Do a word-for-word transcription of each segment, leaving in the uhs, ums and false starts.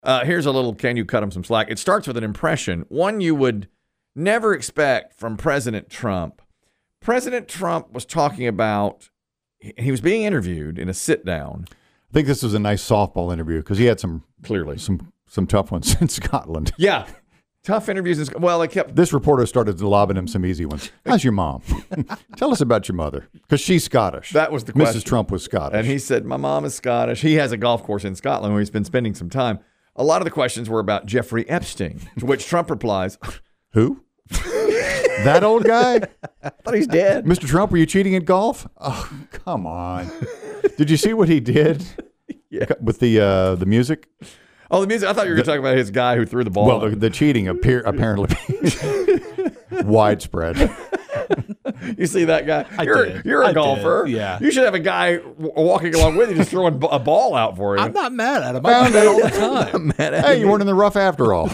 Uh, here's a little, can you cut him some slack? It starts with an impression, one you would never expect from President Trump. President Trump was talking about, he was being interviewed in a sit-down. I think this was a nice softball interview because he had some Clearly. some some tough ones in Scotland. Yeah. Tough interviews. In, well, they kept... This reporter started lobbing him some easy ones. How's your mom? Tell us about your mother. Because she's Scottish. That was the question. Missus Trump was Scottish. And he said, my mom is Scottish. He has a golf course in Scotland where he's been spending some time. A lot of the questions were about Jeffrey Epstein, to which Trump replies... Who? That old guy? I thought he's dead. Mister Trump, were you cheating at golf? Oh, come on. Did you see what he did Yeah. with the uh, the music? Oh, the music. I thought you were going to talk about his guy who threw the ball. Well, the, the cheating appear, apparently widespread. You see that guy? I you're did. you're a I golfer. did, yeah. You should have a guy w- walking along with you just throwing b- a ball out for you. I'm not mad at him. I do that all the time. mad at Hey, him. you weren't in the rough after all.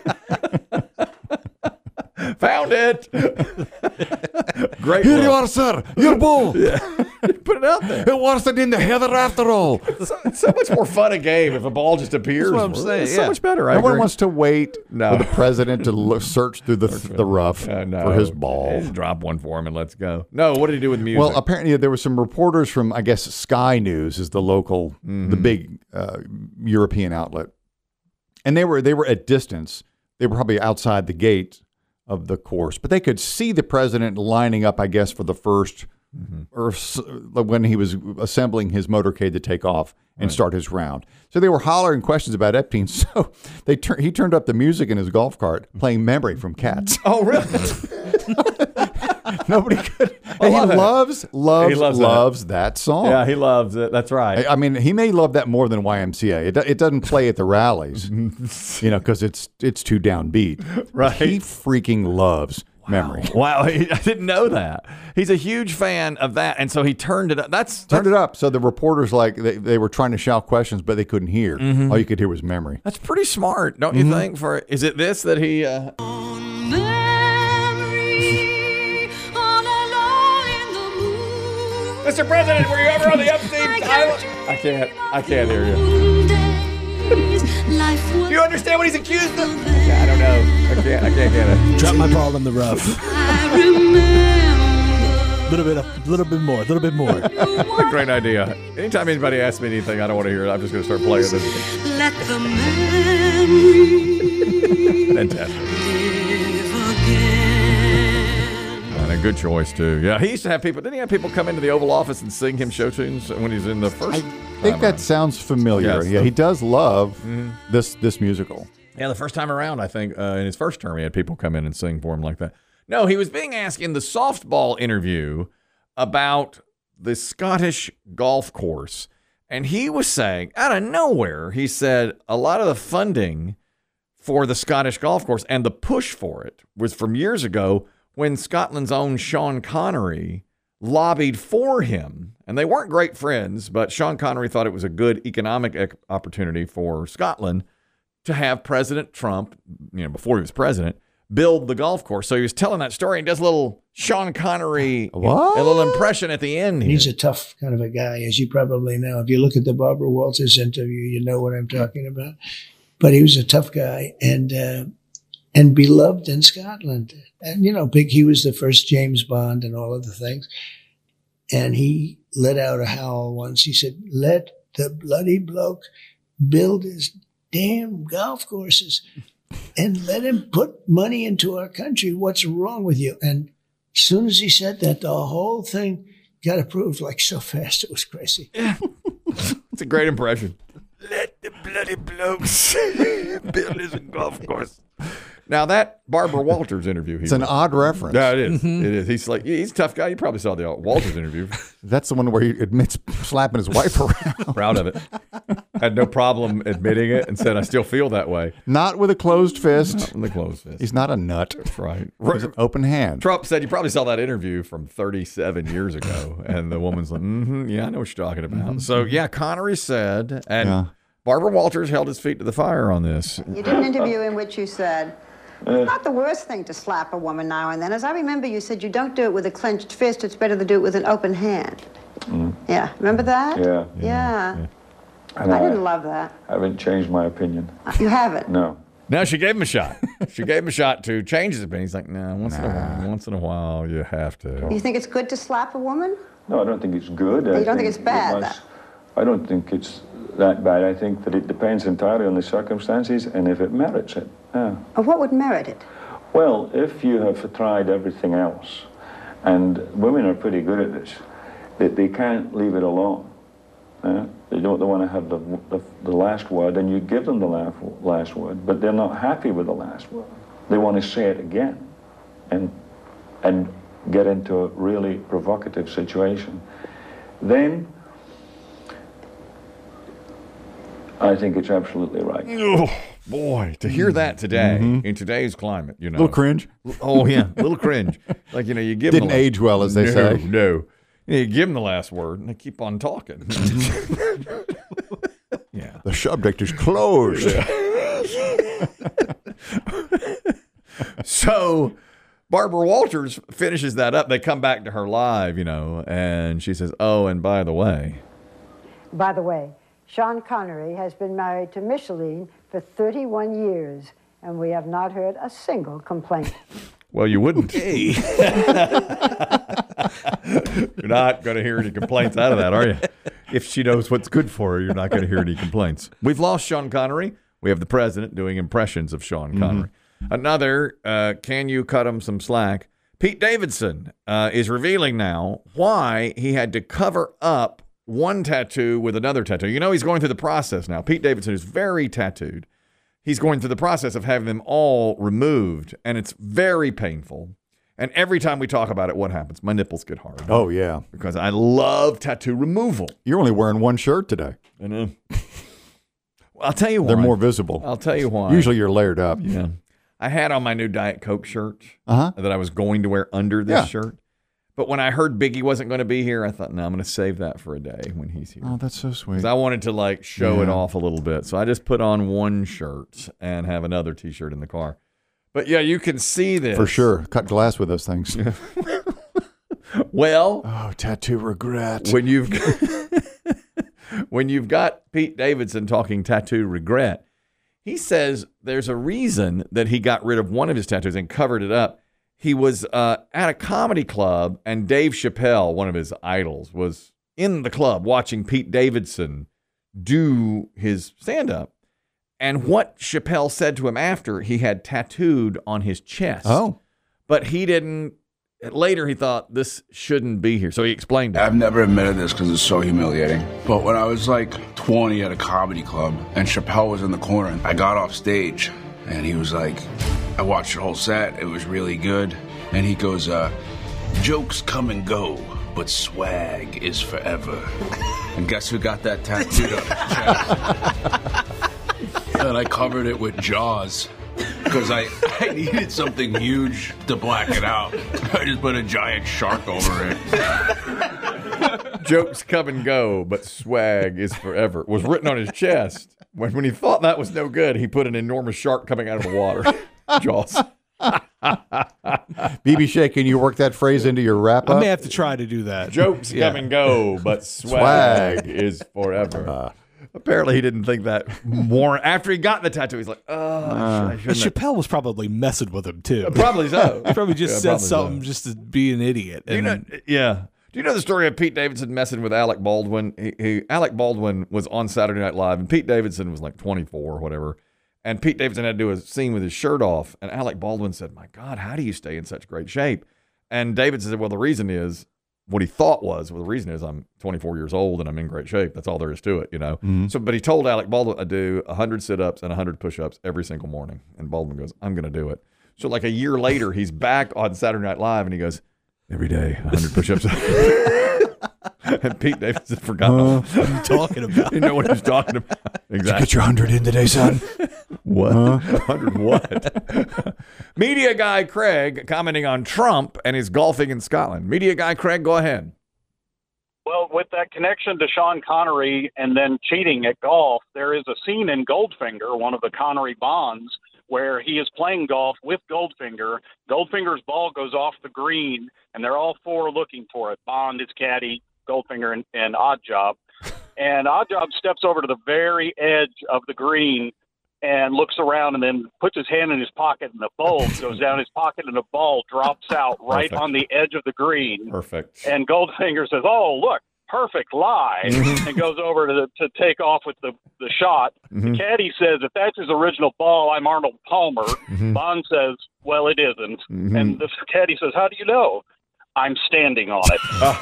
Found it. Great. Here look. you are, sir. Your ball. Put it out there. It wasn't in the heather after all. It's so, it's so much more fun a game if a ball just appears. That's what I'm saying, It's so yeah. much better. I No one agree. wants to wait No. for the president to look, search through the the rough Uh, no. for his ball. Just drop one for him and let's go. No, what did he do with music? Well, apparently there were some reporters from, I guess, Sky News is the local, Mm-hmm. the big uh, European outlet, and they were they were at distance. They were probably outside the gate of the course, but they could see the president lining up, I guess, for the first, Mm-hmm. or s- when he was assembling his motorcade to take off and start his round. So they were hollering questions about Epstein. So they tur- he turned up the music in his golf cart, playing "Memory" from Cats. oh, really? Nobody could. And he love it. loves, loves, He loves loves, that. that. song. yeah, he loves it. That's right. I I mean, he may love that more than Y M C A. It, do- it doesn't play at the rallies, you know, because it's it's too downbeat. Right. He freaking loves Memory. Wow, I didn't know that. He's a huge fan of that, and so he turned it up. That's, Turned that's it up. So the reporters, like, they, they were trying to shout questions, but they couldn't hear. Mm-hmm. All you could hear was Memory. That's pretty smart, don't you think? For is it this that he? Uh, Mister President, were you ever on the Epstein Island? I can't. I can't hear you. Do you understand what he's accused of? Yeah, I don't know. I can't. I can't get it. Drop my ball in the rough. A little bit, a little bit more, a little bit more. What a great idea. Anytime anybody asks me anything, I don't want to hear it. I'm just going to start playing this. Let the memory Fantastic. live again. And a good choice too. Yeah, he used to have people. Didn't he have people come into the Oval Office and sing him show tunes when he's in the first? I think that sounds familiar. Yes, yeah, the- he does love this this musical. Yeah, the first time around, I think uh, in his first term, he had people come in and sing for him like that. No, he was being asked in the softball interview about the Scottish golf course, and he was saying out of nowhere, he said a lot of the funding for the Scottish golf course and the push for it was from years ago when Scotland's own Sean Connery lobbied for him. And they weren't great friends, but Sean Connery thought it was a good economic ec- opportunity for Scotland to have President Trump, you know, before he was president, build the golf course. So he was telling that story and does a little Sean Connery, What? a little impression at the end. Here. He's a tough kind of a guy, as you probably know. If you look at the Barbara Walters interview, you know what I'm talking about. But he was a tough guy and uh, and beloved in Scotland. And, you know, big. He was the first James Bond and all of the things. And he let out a howl once. He said, let the bloody bloke build his damn golf courses and let him put money into our country. What's wrong with you? And as soon as he said that, the whole thing got approved like so fast. It was crazy. It's a great impression. Let the bloody blokes build his golf course. Now that Barbara Walters interview, he It's an was- odd reference. Yeah, it is. It is. He's like he's a tough guy. You probably saw the Walters interview. That's the one where he admits slapping his wife around. Proud of it. Had no problem admitting it and said, "I still feel that way." Not with a closed fist. In the closed fist. He's not a nut. That's right. He's an open hand. Trump said you probably saw that interview from thirty-seven years ago, and the woman's like, mm-hmm, "Yeah, I know what you're talking about." So yeah, Connery said, and Yeah. Barbara Walters held his feet to the fire on this. You did an interview in which you said, it's not the worst thing to slap a woman now and then. As I remember, you said you don't do it with a clenched fist. It's better to do it with an open hand. Yeah, remember that? Yeah. Yeah. I didn't love that. I haven't changed my opinion. You haven't? No. No, she gave him a shot. She gave him a shot to change his opinion. He's like, nah, once in a while, once in a while, you have to. You think it's good to slap a woman? No, I don't think it's good. You I don't think it's it bad? must- I don't think it's that bad. I think that it depends entirely on the circumstances and if it merits it. Yeah. Or what would merit it? Well, if you have tried everything else, and women are pretty good at this, that they can't leave it alone. Yeah? They don't they want to have the, the, the last word, and you give them the last, last word, but they're not happy with the last word. They want to say it again and, and get into a really provocative situation. Then, I think it's absolutely right. Oh, boy, to hear that today, Mm-hmm. in today's climate, you know. A little cringe. Oh, yeah, a little cringe. Like, you know, you give them Didn't the last- age well, as they no, say. No, You, know, you give them the last word, and they keep on talking. Yeah. The subject is closed. So Barbara Walters finishes that up. They come back to her live, you know, and she says, oh, and by the way. By the way, Sean Connery has been married to Micheline for thirty-one years, and we have not heard a single complaint. Well, you wouldn't. You're not going to hear any complaints out of that, are you? If she knows what's good for her, you're not going to hear any complaints. We've lost Sean Connery. We have the president doing impressions of Sean Connery. Mm-hmm. Another, uh, can you cut him some slack? Pete Davidson uh, is revealing now why he had to cover up one tattoo with another tattoo. You know, he's going through the process now. Pete Davidson is very tattooed. He's going through the process of having them all removed, and it's very painful. And every time we talk about it, what happens? My nipples get hard. Oh, yeah. Because I love tattoo removal. You're only wearing one shirt today. I know. Well, I'll tell you why. They're more visible. I'll tell you why. Usually you're layered up. Yeah. I had on my new Diet Coke shirt uh-huh. that I was going to wear under this yeah. shirt. But when I heard Biggie wasn't going to be here, I thought, no, I'm going to save that for a day when he's here. Oh, that's so sweet. Because I wanted to, like, show yeah. it off a little bit. So I just put on one shirt and have another T-shirt in the car. But, yeah, you can see this. For sure. Cut glass with those things. Well. Oh, tattoo regret. When you've, when you've got Pete Davidson talking tattoo regret, he says there's a reason that he got rid of one of his tattoos and covered it up. He was uh, at a comedy club, and Dave Chappelle, one of his idols, was in the club watching Pete Davidson do his stand-up. And what Chappelle said to him after, he had tattooed on his chest. Oh. But he didn't. Later, he thought, this shouldn't be here. So he explained it. I've never admitted this because it's so humiliating. But when I was like twenty at a comedy club, and Chappelle was in the corner, I got off stage, and he was like, I watched your whole set. It was really good. And he goes, uh, jokes come and go, but swag is forever. And guess who got that tattooed on his chest? And I covered it with Jaws because I, I needed something huge to black it out. I just put a giant shark over it. Jokes come and go, but swag is forever. Was written on his chest. When, when he thought that was no good, he put an enormous shark coming out of the water. Jaws. B B Shea, can you work that phrase into your wrap up? I may have to try to do that. Jokes Yeah. come and go, but swag, Swag. is forever. Apparently, he didn't think that more. After he got the tattoo, he's like, oh, I And shouldn't have. Chappelle was probably messing with him too. Probably so. He probably just Yeah, said probably so. something just to be an idiot. Do you And know, yeah. Do you know the story of Pete Davidson messing with Alec Baldwin? He, he, Alec Baldwin was on Saturday Night Live, and Pete Davidson was like twenty-four or whatever. And Pete Davidson had to do a scene with his shirt off. And Alec Baldwin said, my God, how do you stay in such great shape? And Davidson said, well, the reason is, what he thought was, well, the reason is I'm twenty-four years old and I'm in great shape. That's all there is to it, you know? Mm-hmm. So, but he told Alec Baldwin, I do one hundred sit-ups and one hundred push-ups every single morning. And Baldwin goes, I'm going to do it. So like a year later, he's back on Saturday Night Live and he goes, every day, one hundred push-ups. And Pete Davidson forgot. Uh, what are you talking about? You know what he's talking about. Exactly. Get your hundred in today, son. What? one hundred what? Media guy Craig commenting on Trump and his golfing in Scotland. Media guy Craig, go ahead. Well, with that connection to Sean Connery and then cheating at golf, there is a scene in Goldfinger, one of the Connery Bonds, where he is playing golf with Goldfinger. Goldfinger's ball goes off the green, and they're all four looking for it. Bond, his caddy, Goldfinger, and, and Oddjob. And Oddjob steps over to the very edge of the green and looks around and then puts his hand in his pocket, and the ball goes down his pocket, and the ball drops out right Perfect. on the edge of the green. Perfect. And Goldfinger says, "Oh, look, perfect lie," and goes over to the, to take off with the, the shot. Mhm. The caddy says, "If that's his original ball, I'm Arnold Palmer." Mhm. Bond says, "Well, it isn't." Mhm. And the caddy says, "How do you know?" "I'm standing on it."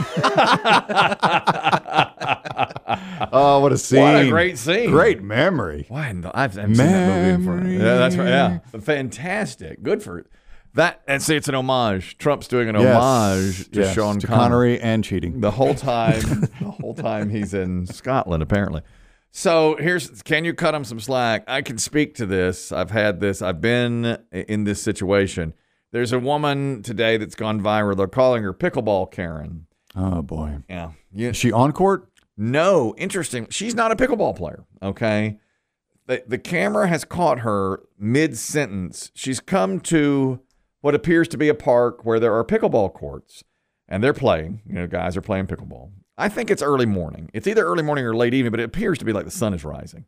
Oh, what a scene. What a great scene. Great memory. Why? I've, I've seen that movie before. Yeah, that's right. Yeah. Fantastic. Good for that. And see, it's an homage. Trump's doing an Yes. homage to Yes, Sean to Connery. Connery and cheating. The whole time, the whole time he's in Scotland, apparently. So here's, can you cut him some slack? I can speak to this. I've had this. I've been in this situation. There's a woman today that's gone viral. They're calling her Pickleball Karen. Oh, boy. Yeah. You, Is she on court? No, interesting. She's not a pickleball player, okay? The, the camera has caught her mid-sentence. She's come to what appears to be a park where there are pickleball courts, and they're playing. You know, guys are playing pickleball. I think it's early morning. It's either early morning or late evening, but it appears to be like the sun is rising.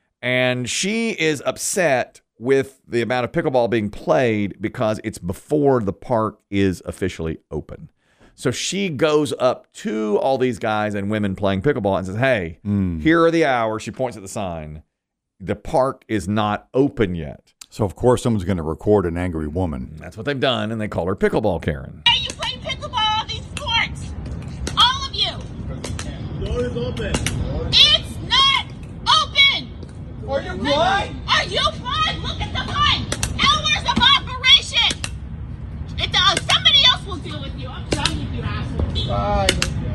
And she is upset with the amount of pickleball being played because it's before the park is officially open. So she goes up to all these guys and women playing pickleball and says, "Hey, Mm. here are the hours." She points at the sign. The park is not open yet. So, of course, someone's going to record an angry woman. That's what they've done, and they call her Pickleball Karen. Hey, you play pickleball on these courts. All of you. The door is open. It's not open. Are you blind? Are you blind? Look at the blind. Hours of operation. It's, uh, somebody else will deal with you. I'm done with you, asshole. Bye.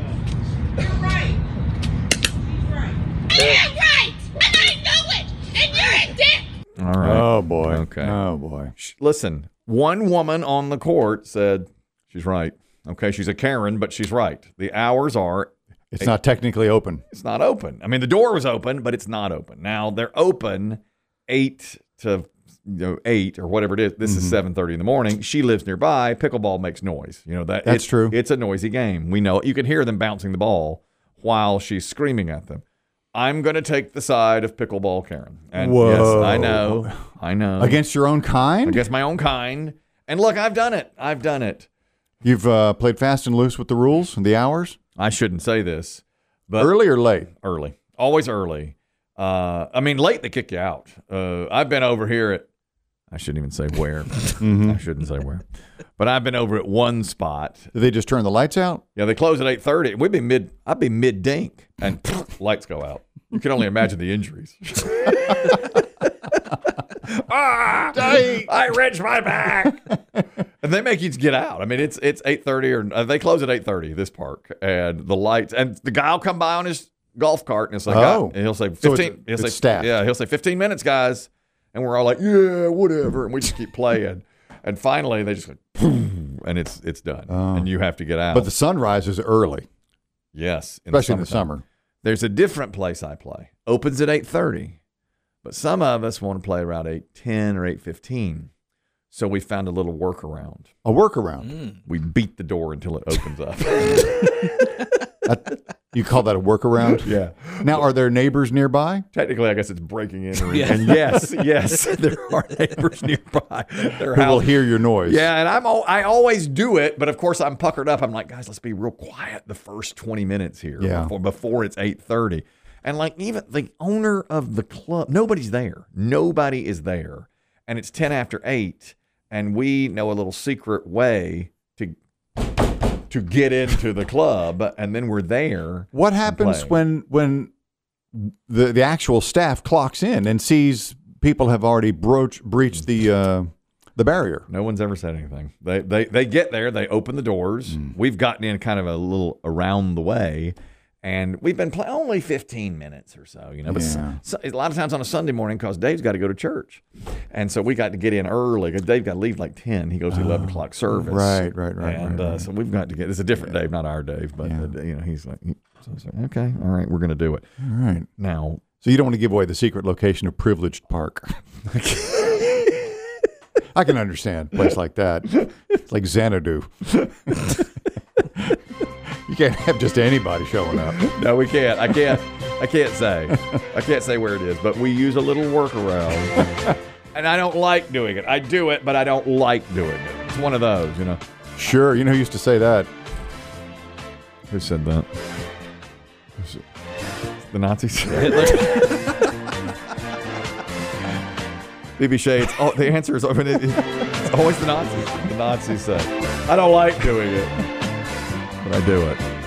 You're right. He's right. I am right. And I know it. And you're a dick. All right. Oh, boy. Okay. Oh, boy. Sh- Listen, one woman on the court said, she's right. Okay, she's a Karen, but she's right. The hours are... It's not technically open. It's not open. I mean, the door was open, but it's not open. Now, they're open eight to you know, eight or whatever it is. This Mm-hmm. is seven thirty in the morning. She lives nearby. Pickleball makes noise. You know that That's it- true. It's a noisy game. We know it. You can hear them bouncing the ball while she's screaming at them. I'm going to take the side of Pickleball Karen. And Whoa. yes, I know. I know. Against your own kind? Against my own kind. And look, I've done it. I've done it. You've uh, played fast and loose with the rules and the hours? I shouldn't say this. But Early or late? Early. Always early. Uh, I mean, late they kick you out. Uh, I've been over here at, I shouldn't even say where. Mm-hmm. I shouldn't say where. But I've been over at one spot. Did they just turn the lights out? Yeah, they close at eight thirty. We'd be mid, I'd be mid-dink, and lights go out. You can only imagine the injuries. ah, I wrenched my back. And they make you get out. I mean, it's it's eight thirty or uh, they close at eight thirty. This park and the lights and the guy will come by on his golf cart and it's like, Oh. ah, and he'll say So fifteen. it's- he'll it's say staffed. yeah, he'll say fifteen minutes, guys, and we're all like, yeah, whatever, and we just keep playing. And finally, they just go, boom, and it's it's done, Oh. and you have to get out. But the sun rises early, yes, in especially in the summertime. summer. There's a different place I play. Opens at eight thirty, but some of us want to play around eight ten or eight fifteen. So we found a little workaround. A workaround. Mm. We beat the door until it opens up. That- you call that a workaround? Yeah. Now, are there neighbors nearby? Technically, I guess it's breaking in. Or, Yeah. And yes, yes, there are neighbors nearby. Their Who will house- hear your noise? Yeah, and I'm al- I always do it, but of course I'm puckered up. I'm like, guys, let's be real quiet the first twenty minutes here Yeah. before before it's eight thirty. And like even the owner of the club, nobody's there. Nobody is there. And it's ten after eight, and we know a little secret way to to get into the club, and then we're there. What and happens play. when when the the actual staff clocks in and sees people have already broached, breached the uh, the barrier? No one's ever said anything. They they they get there, they open the doors. Mm. We've gotten in kind of a little around the way, and we've been playing only fifteen minutes or so, you know. But Yeah. so, a lot of times on a Sunday morning, because Dave's got to go to church, and so we got to get in early. Because Dave got to leave like ten. He goes to eleven o'clock service. Right, right, right, And right, uh, right. so we've got to get. It's a different Dave, not our Dave, but Yeah. uh, you know, he's like, he, so it's like, okay, all right, we're going to do it All right. now. So you don't want to give away the secret location of Privileged Park. I can understand a place like that. It's like Xanadu. You can't have just anybody showing up. No, we can't. I can't. I can't say. I can't say where it is, but we use a little workaround. And I don't like doing it. I do it, but I don't like doing it. It's one of those, you know. Sure. You know who used to say that? Who said that? The Nazis? B B Shades. Oh, the answer is open. It's always the Nazis. The Nazis say, I don't like doing it, but I do it.